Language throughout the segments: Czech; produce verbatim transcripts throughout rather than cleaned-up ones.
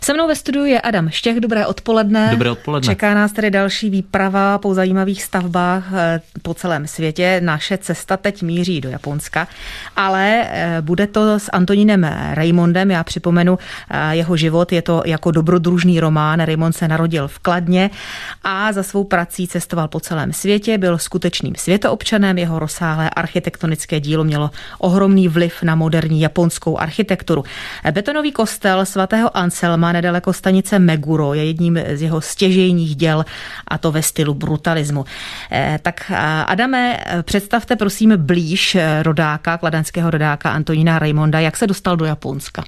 Se mnou ve studiu je Adam Štěch, dobré odpoledne. Dobré odpoledne. Čeká nás tedy další výprava po zajímavých stavbách po celém světě. Naše cesta teď míří do Japonska, ale bude to s Antonínem Raimondem. Já připomenu jeho život, je to jako dobrodružný román. Raimond se narodil v Kladně a za svou prací cestoval po celém světě, byl skutečným světoobčanem, jeho rozsáhlé architektonické dílo mělo ohromný vliv na moderní japonskou architekturu. Betonový kostel svatého Anselma nedaleko stanice Meguro je jedním z jeho stěžejních děl, a to ve stylu brutalismu. Eh, tak Adame, představte prosím blíž rodáka, kladenského rodáka Antonína Raimonda, jak se dostal do Japonska.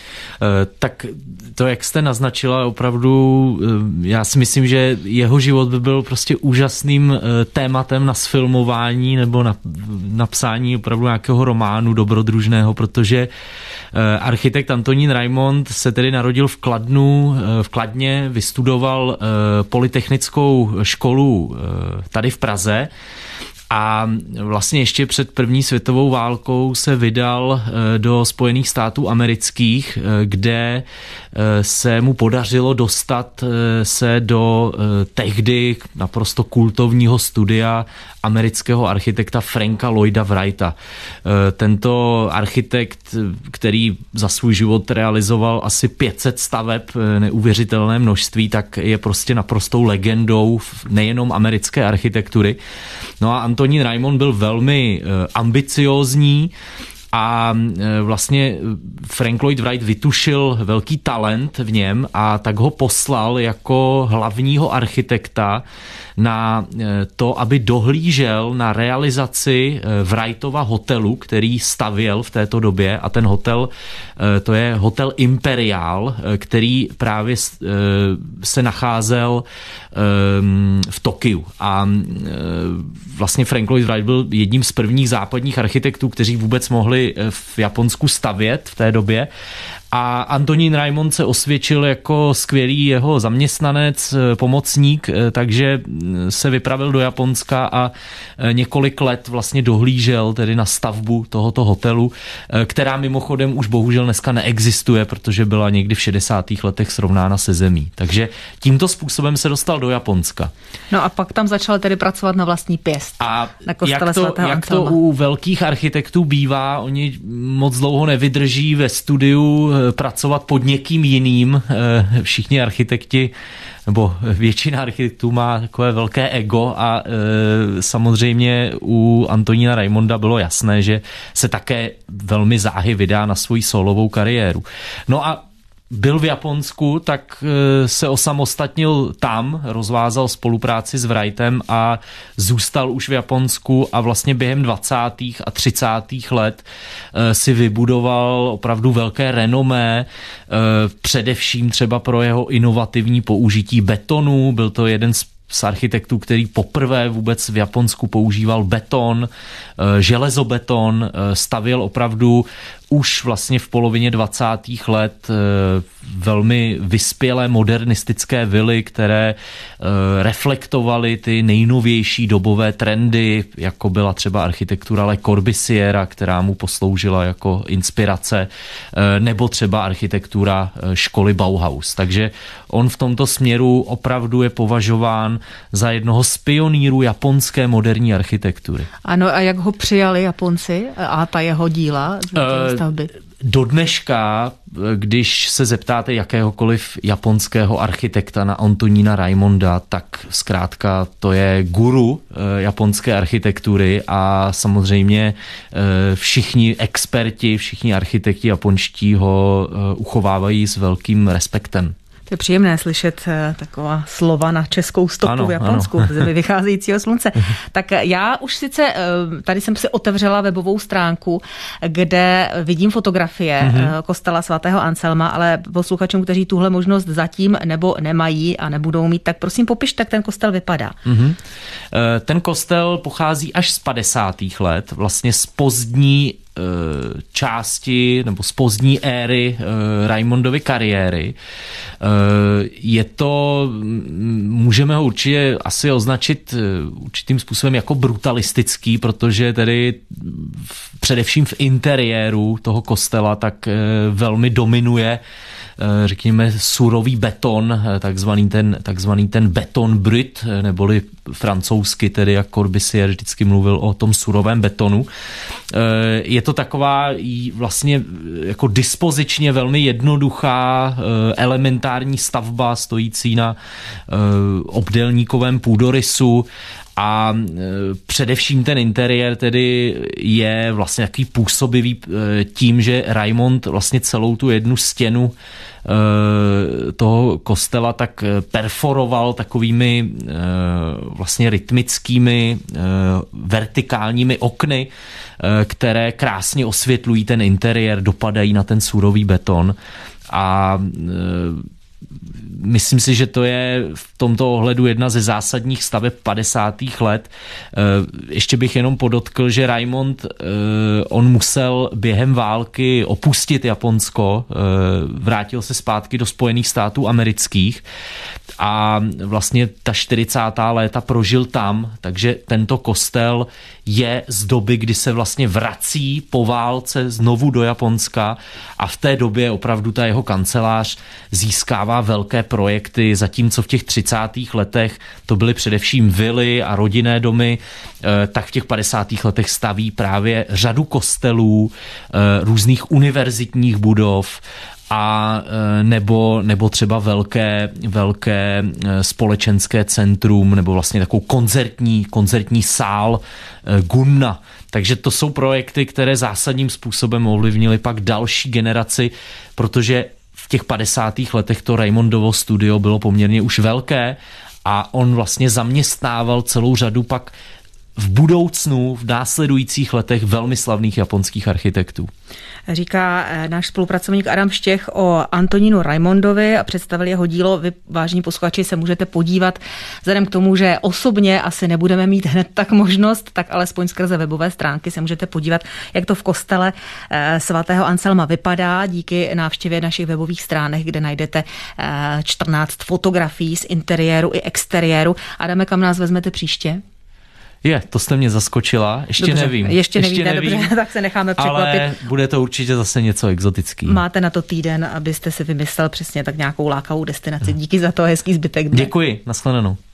Tak to, jak jste naznačila, opravdu, já si myslím, že jeho život by byl prostě úžasným tématem na sfilmování nebo na napsání opravdu nějakého románu dobrodružného, protože architekt Antonín Raimond se tedy narodil v Kladnu, v Kladně, vystudoval polytechnickou školu tady v Praze. A vlastně ještě před první světovou válkou se vydal do Spojených států amerických, kde se mu podařilo dostat se do tehdy naprosto kultovního studia amerického architekta Franka Lloyda Wrighta. Tento architekt, který za svůj život realizoval asi pět set staveb, neuvěřitelné množství, tak je prostě naprostou legendou nejenom americké architektury. No a Antonín Raimond byl velmi ambiciózní a vlastně Frank Lloyd Wright vytušil velký talent v něm a tak ho poslal jako hlavního architekta na to, aby dohlížel na realizaci Wrightova hotelu, který stavěl v této době, a ten hotel, to je hotel Imperial, který právě se nacházel v Tokiu. A vlastně Frank Lloyd Wright byl jedním z prvních západních architektů, kteří vůbec mohli v Japonsku stavět v té době. A Antonín Raimond se osvědčil jako skvělý jeho zaměstnanec, pomocník, takže se vypravil do Japonska a několik let vlastně dohlížel tedy na stavbu tohoto hotelu, která mimochodem už bohužel dneska neexistuje, protože byla někdy v šedesátých letech srovnána se zemí. Takže tímto způsobem se dostal do Japonska. No a pak tam začal tedy pracovat na vlastní pěst. A na kostele jak to, svatého jak Anselma. to u velkých architektů bývá, oni moc dlouho nevydrží ve studiu pracovat pod někým jiným. Všichni architekti, nebo většina architektů má takové velké ego a e, samozřejmě u Antonína Raimonda bylo jasné, že se také velmi záhy vydá na svoji solovou kariéru. No a byl v Japonsku, tak se osamostatnil tam, rozvázal spolupráci s Wrightem a zůstal už v Japonsku a vlastně během dvacátých a třicátých let si vybudoval opravdu velké renomé, především třeba pro jeho inovativní použití betonu. Byl to jeden z z architektů, který poprvé vůbec v Japonsku používal beton, železobeton, stavěl opravdu už vlastně v polovině dvacátých let velmi vyspělé modernistické vily, které reflektovaly ty nejnovější dobové trendy, jako byla třeba architektura Le Corbusiera, která mu posloužila jako inspirace, nebo třeba architektura školy Bauhaus. Takže on v tomto směru opravdu je považován za jednoho z pionýrů japonské moderní architektury. Ano, a jak ho přijali Japonci a ta jeho díla z stavby? Do dneška, když se zeptáte jakéhokoliv japonského architekta na Antonína Raimonda, tak zkrátka to je guru japonské architektury a samozřejmě všichni experti, všichni architekti japonští ho uchovávají s velkým respektem. To je příjemné slyšet taková slova na českou stopu ano, v Japonsku, v zemi vycházejícího slunce. Tak já už sice, tady jsem si otevřela webovou stránku, kde vidím fotografie mm-hmm. kostela svatého Anselma, ale posluchačům, kteří tuhle možnost zatím nebo nemají a nebudou mít, tak prosím popište, jak ten kostel vypadá. Mm-hmm. Ten kostel pochází až z padesátých let, vlastně z pozdní části nebo z pozdní éry Raimondovy kariéry. Je to, můžeme ho určitě asi označit určitým způsobem jako brutalistický, protože tedy v, především v interiéru toho kostela tak velmi dominuje řekněme, surový beton, takzvaný ten, takzvaný ten beton brut, neboli francouzsky, tedy jak Corbusier vždycky mluvil o tom surovém betonu. Je to taková vlastně jako dispozičně velmi jednoduchá elementární stavba stojící na obdélníkovém půdorysu a především ten interiér tedy je vlastně takový působivý tím, že Raimond vlastně celou tu jednu stěnu toho kostela tak perforoval takovými vlastně rytmickými vertikálními okny, které krásně osvětlují ten interiér, dopadají na ten surový beton a myslím si, že to je v tomto ohledu jedna ze zásadních staveb padesátých let. Ještě bych jenom podotkl, že Raimond, on musel během války opustit Japonsko, vrátil se zpátky do Spojených států amerických a vlastně ta čtyřicátá léta prožil tam, takže tento kostel je z doby, kdy se vlastně vrací po válce znovu do Japonska a v té době opravdu ta jeho kancelář získává velké projekty, zatímco v těch třicátých letech to byly především vily a rodinné domy, tak v těch padesátých letech staví právě řadu kostelů, různých univerzitních budov a nebo, nebo třeba velké, velké společenské centrum nebo vlastně takovou koncertní, koncertní sál Gunna. Takže to jsou projekty, které zásadním způsobem ovlivnily pak další generaci, protože v těch padesátých letech to Raimondovo studio bylo poměrně už velké a on vlastně zaměstnával celou řadu pak v budoucnu, v následujících letech velmi slavných japonských architektů. Říká náš spolupracovník Adam Štěch o Antonínu Raimondovi a představil jeho dílo. Vy, vážení posluchači, se můžete podívat vzhledem k tomu, že osobně asi nebudeme mít hned tak možnost, tak alespoň skrze webové stránky se můžete podívat, jak to v kostele svatého Anselma vypadá díky návštěvě našich webových stránek, kde najdete čtrnáct fotografií z interiéru i exteriéru. Adame, kam nás vezmete příště? Je, to jste mě zaskočila, ještě dobře, nevím. Ještě nevíte, ještě nevím, dobře, tak se necháme překvapit. Ale bude to určitě zase něco exotický. Máte na to týden, abyste si vymyslel přesně tak nějakou lákavou destinaci. Díky za to, hezký zbytek dne. Děkuji, nashledanou.